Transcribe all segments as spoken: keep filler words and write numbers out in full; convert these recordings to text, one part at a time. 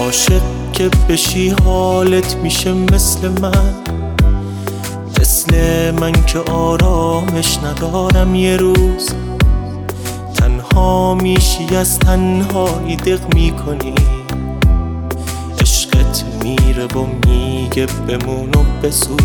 عاشق که بشی حالت میشه مثل من، مثل من که آرامش ندارم یه روز. تنها میشی از تنهایی دق میکنی، عشقت میره و میگه بمون و بسوز.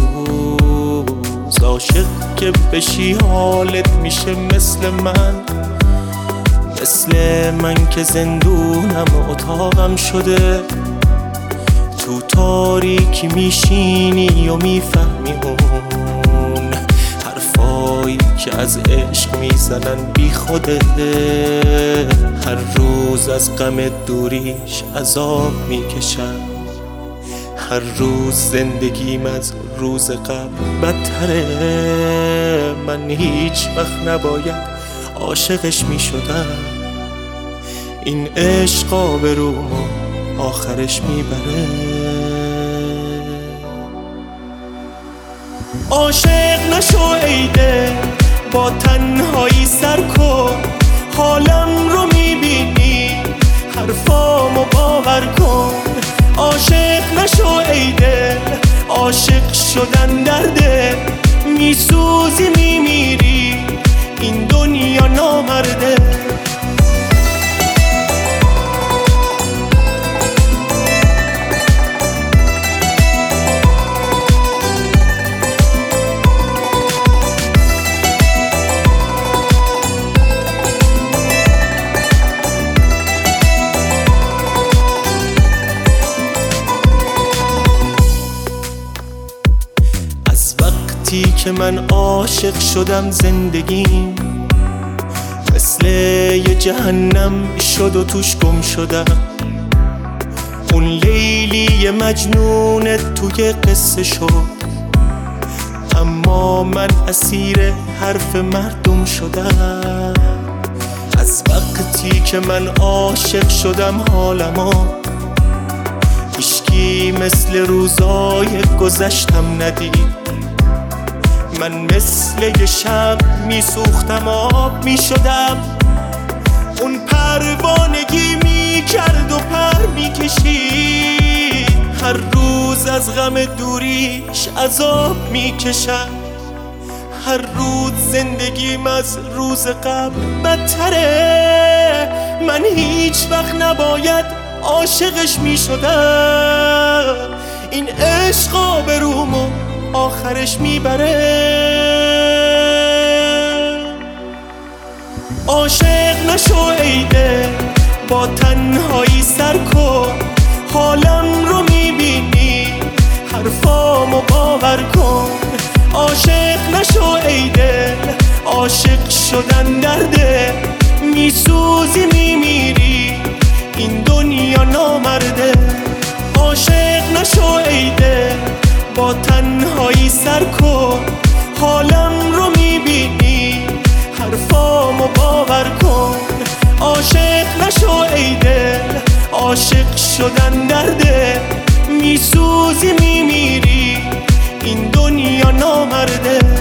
عاشق که بشی حالت میشه مثل من، مثل من که زندونم و اتاقم شده. تو تاریکی میشینی و میفهمی اون حرفایی که از عشق میزنن بی خوده. هر روز از غم دوریش عذاب میکشم، هر روز زندگیم از روز قبل بدتره. من هیچ وقت نباید عاشقش میشدم، این عشق آبرومو آخرش میبره. عاشق نشو ای دل، با تنهایی سر کن. حالم رو میبینی، حرفامو باور کن. عاشق نشو ای دل، عاشق شدن درده. میسوزی میمیری، این دنیا نامرده. از وقتی که من عاشق شدم زندگیم مثل یه جهنم شد و توش گم شدم. اون لیلی مجنون توی قصه شد، اما من اسیر حرف مردم شدم. از وقتی که من عاشق شدم حالمو هیچکی مثل روزای گذشتم ندید. من مثل یه شب میسوختم آب میشدم، اون پروانگی میکرد و پر میکشید. هر روز از غم دوریش عذاب میکشم، هر روز زندگیم از روز قبل بدتره. من هیچ وقت نباید عاشقش میشدم، این عشق آبرومو آخرش میبره. عاشق نشو ای دل، با تنهایی سر کن. حالم رو میبینی، حرفامو باور کن. عاشق نشو ای دل، عاشق شدن درده. میسوزی میمیری، این دنیا نامرده. عاشق نشو ای دل، با تنهایی سر کن. حالم رو میبینی، حرفامو باور کن. عاشق نشو ای دل، عاشق شدن درده. میسوزی میمیری، این دنیا نامرده.